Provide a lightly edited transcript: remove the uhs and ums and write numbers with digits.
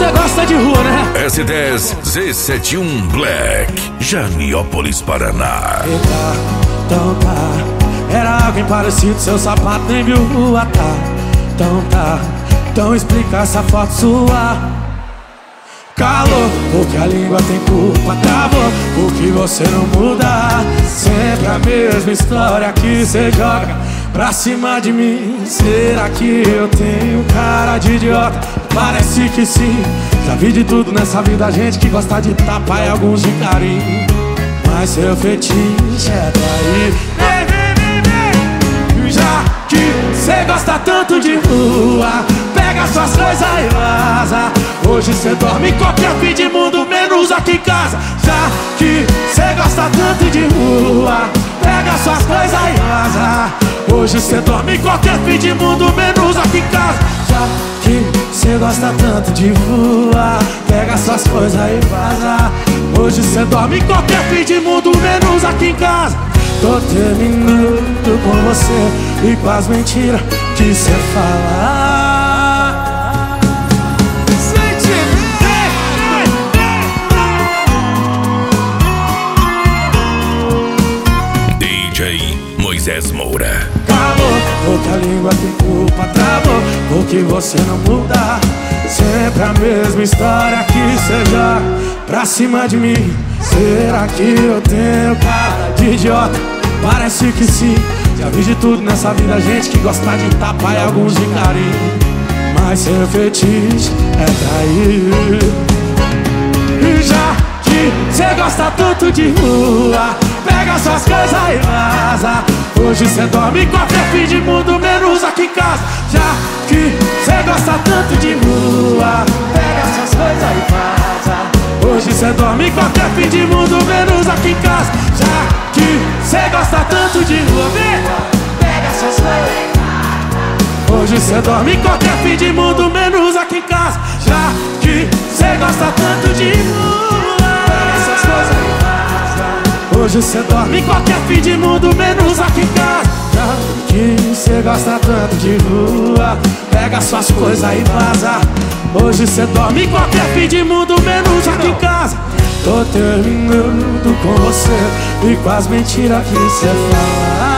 você gosta de rua, né? S10 Z71 Black, Janiópolis, Paraná. Eita, então tá. Era alguém parecido, seu sapato nem viu rua, tá? Então tá. Então explica essa foto sua. Calor, porque a língua tem culpa, travou, porque você não muda. Sempre a mesma história que cê joga pra cima de mim. Será que eu tenho cara de idiota? Parece que sim. Já vi de tudo nessa vida, gente que gosta de tapa e alguns de carinho. Mas seu fetiche é trair. Já que cê gosta tanto de rua, pega suas coisas e vaza. Hoje cê dorme em qualquer fim de mundo, menos aqui em casa. Já que cê gosta tanto de rua, pega suas coisas e vaza. Hoje cê dorme em qualquer fim de mundo, menos aqui em casa. Já que cê gosta tanto de rua, pega suas coisas e vaza. Hoje cê dorme em qualquer fim de mundo, menos aqui em casa. Tô terminando com você e com as mentiras que cê fala. DJ Moisés Moura. Calor, porque a língua tem culpa, travou, porque você não muda. Sempre a mesma história que cê joga pra cima de mim. Será que eu tenho cara de idiota? Parece que sim. Já vi de tudo nessa vida, gente que gosta de tapa e alguns de carinho. Mas seu fetiche é trair. E já que cê gosta tanto de rua, pega suas coisas e vaza. Hoje cê dorme em qualquer fim de mundo, menos aqui em casa. Já que cê gosta tanto de rua, pega suas coisas e vaza. Hoje cê dorme em qualquer fim de mundo, menos aqui em casa. Já que cê gosta tanto de rua, pega suas coisas e vaza. Hoje cê dorme em qualquer fim de mundo, menos aqui em casa. Já que cê gosta tanto de rua, pega suas coisas e vaza. Hoje cê dorme em qualquer fim de mundo, menos aqui em casa. Já que cê gosta tanto de rua, pega suas coisas e vaza. Hoje cê dorme em qualquer fim de mundo, menos aqui em casa. Tô terminando com você e com as mentiras que cê fala.